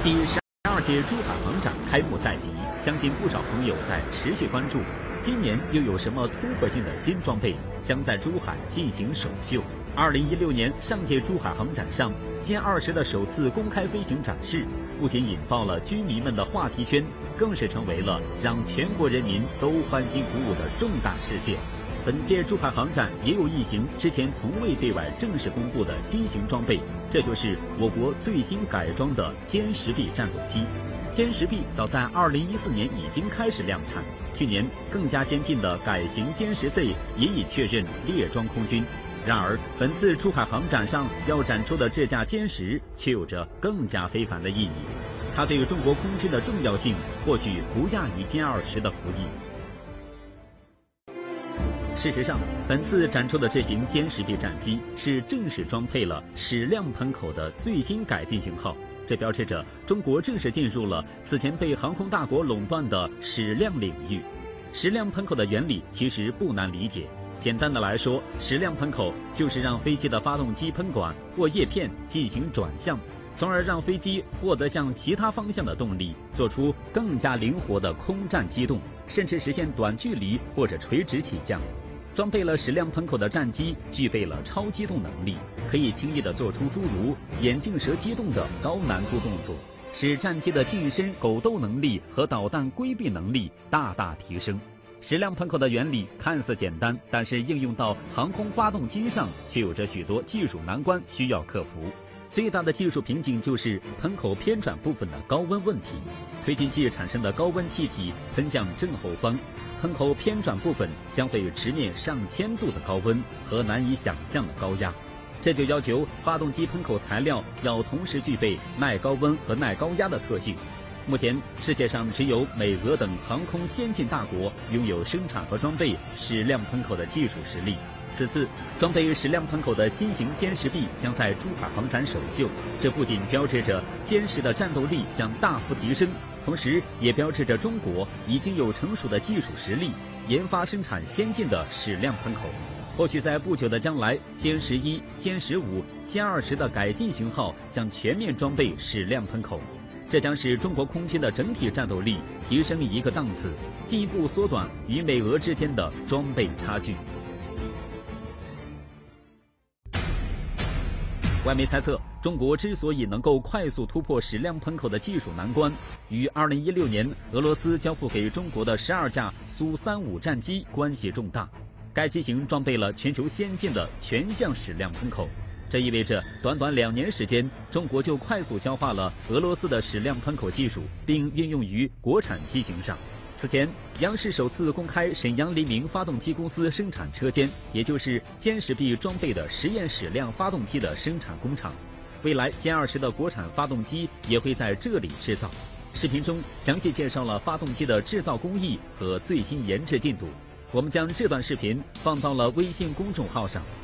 第12届珠海航展开幕在即，相信不少朋友在持续关注，今年又有什么突破性的新装备将在珠海进行首秀？2016年上届珠海航展上，歼20的首次公开飞行展示，不仅引爆了军迷们的话题圈，更是成为了让全国人民都欢欣鼓舞的重大事件。本届珠海航展也有一型之前从未对外正式公布的新型装备，这就是我国最新改装的歼10B战斗机。歼10B早在2014年已经开始量产，去年更加先进的改型歼10C也已确认列装空军。然而，本次珠海航展上要展出的这架歼10却有着更加非凡的意义，它对中国空军的重要性或许不亚于歼20的服役。事实上，本次展出的这型歼10B战机是正式装配了矢量喷口的最新改进型号，这标志着中国正式进入了此前被航空大国垄断的矢量领域。矢量喷口的原理其实不难理解，简单的来说，矢量喷口就是让飞机的发动机喷管或叶片进行转向，从而让飞机获得向其他方向的动力，做出更加灵活的空战机动，甚至实现短距离或者垂直起降。装备了矢量喷口的战机具备了超机动能力，可以轻易地做出诸如眼镜蛇机动的高难度动作，使战机的近身狗斗能力和导弹规避能力大大提升。矢量喷口的原理看似简单，但是应用到航空发动机上却有着许多技术难关需要克服。最大的技术瓶颈就是喷口偏转部分的高温问题，推进器产生的高温气体喷向正后方，喷口偏转部分将会直面上千度的高温和难以想象的高压，这就要求发动机喷口材料要同时具备耐高温和耐高压的特性。目前世界上只有美俄等航空先进大国拥有生产和装备矢量喷口的技术实力。此次装备矢量喷口的新型歼10B将在珠海航展首秀，这不仅标志着歼10的战斗力将大幅提升，同时也标志着中国已经有成熟的技术实力，研发生产先进的矢量喷口。或许在不久的将来，歼11、歼15、歼20的改进型号将全面装备矢量喷口，这将使中国空军的整体战斗力提升一个档次，进一步缩短与美俄之间的装备差距。外媒猜测，中国之所以能够快速突破矢量喷口的技术难关，与2016年俄罗斯交付给中国的12架苏35战机关系重大。该机型装备了全球先进的全向矢量喷口，这意味着短短2年时间，中国就快速消化了俄罗斯的矢量喷口技术，并运用于国产机型上。此前，央视首次公开沈阳黎明发动机公司生产车间，也就是歼10B装备的实验矢量发动机的生产工厂。未来歼20的国产发动机也会在这里制造。视频中详细介绍了发动机的制造工艺和最新研制进度。我们将这段视频放到了微信公众号上。